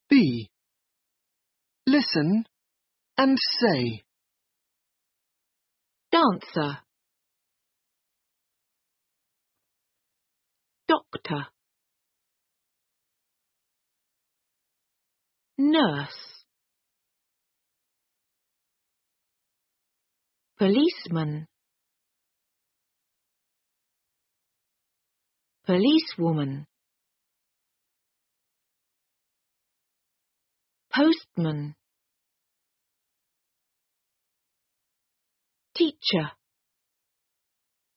B. Listen and say. Dancer. Doctor. Nurse. Policeman. Policewoman. Postman. Teacher.